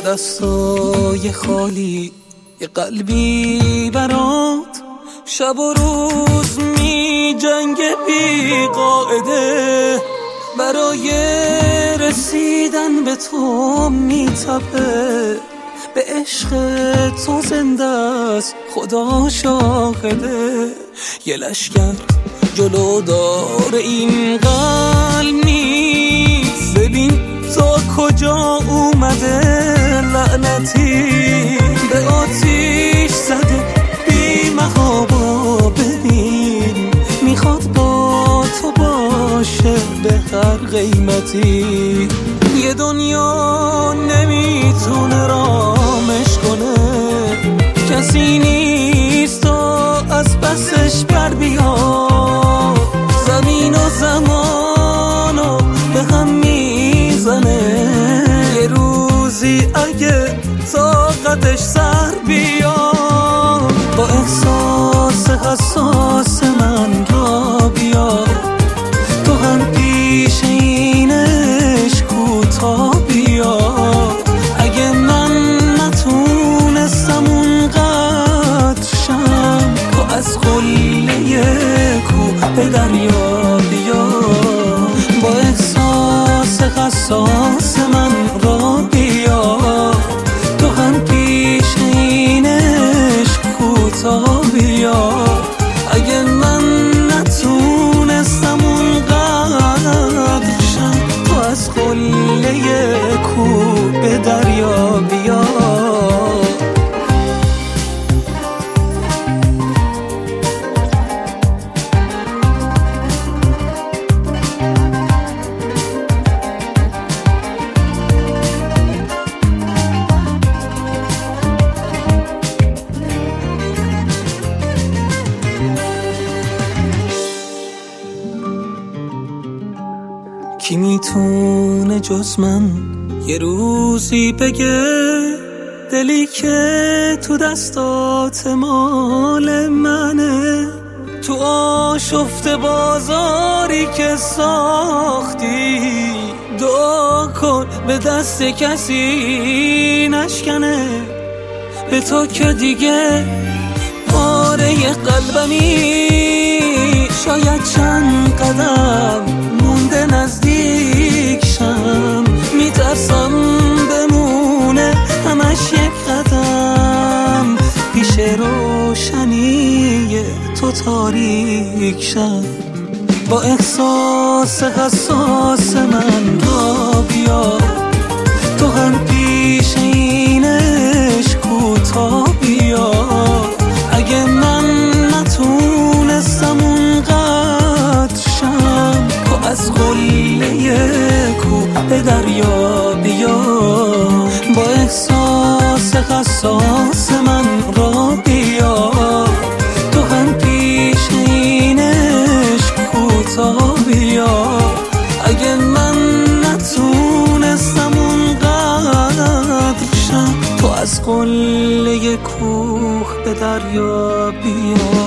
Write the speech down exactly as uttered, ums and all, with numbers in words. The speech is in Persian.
دستای خالی یه قلبی برات شب و روز می جنگه بی قاعده، برای رسیدن به تو می تپه، به عشق تو زنده است خدا شاهده. یه لشکر جلو دار این قلب نیست، ببین تا کجا اومده لعنتی، به آتیش زده بی محابا. ببین میخواد با تو باشه به هر قیمتی، یه دنیا نمیتونه رامش کنه، کسی نیست تا از پسش بر بیا. زمین و زمانو به هم میزنه، یه روزی اگه طاقتش سر بیا، با احساس حساس من را بیا، تو هم پیش اینش کوتاه بیا. اگه من نتونستم اونقدر شم، تو از قله کوه به دریا بیا، با احساس حساس من را بیا، تو هم پیش اینش کوتاه بیا. اگه من نتونستم اونقدر شم، تو از قله کوه به دریا بیا. کی میتونه جز من یه روزی بگه دلی که تو دستات مال منه، تو آشفته بازاری که ساختی دعا کن به دست کسی نشکنه. به تو که دیگه پاره قلبمی، شاید چند قدم مونده نزدیک شم، میترسم بمونه همش یک قدم، پیش روشنی تو تاریک شم. با احساس حساس من را بیا، تو هم پیش اینش کوتاه بیا. اگه من نتونستم اونقدر شم، تو از قله کوه به دریا بیا، با احساس حساس من را بیا، تو هم پیش اینش کوتاه بیا. اگه من نتونستم اونقدر شم، تو از قله کوه به دریا بیا.